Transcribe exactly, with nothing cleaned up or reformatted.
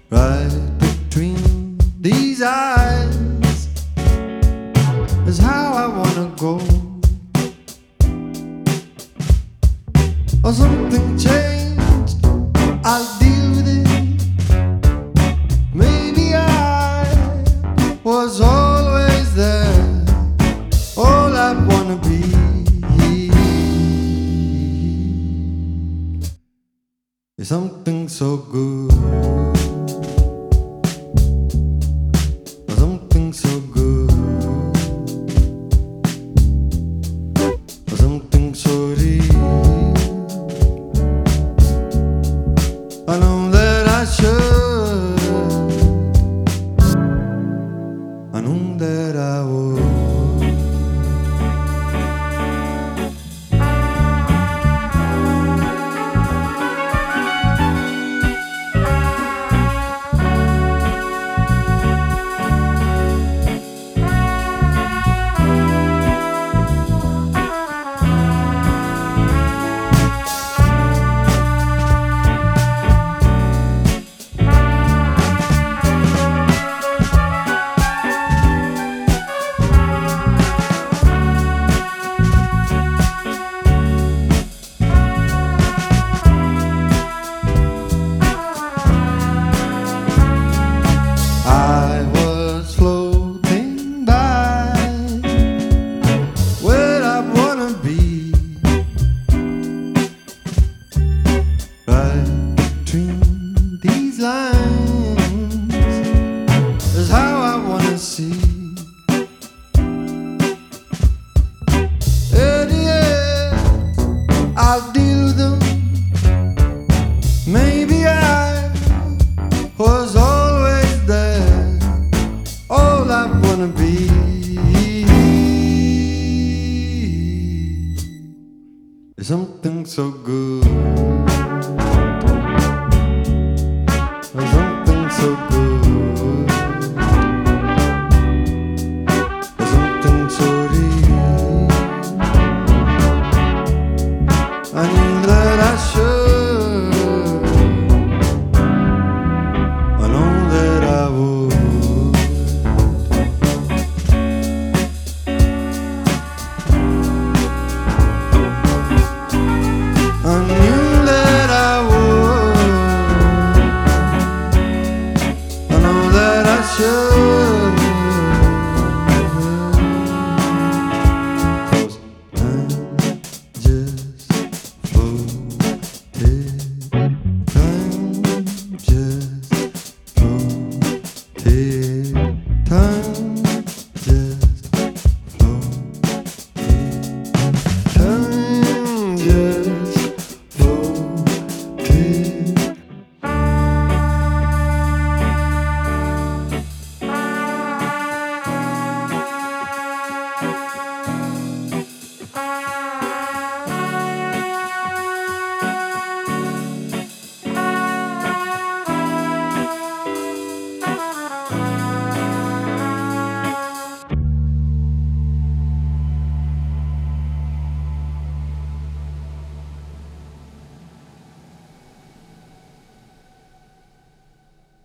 Right between these eyes is how I wanna go. Or something changed, I'll deal with it. Maybe I was always there, all I wanna be. Is something so good, something so good, something so real. I know that I should, I know that I would. Is how I wanna see. And yeah, I'll deal with them. Maybe I was always there, all I wanna be. Is something so good.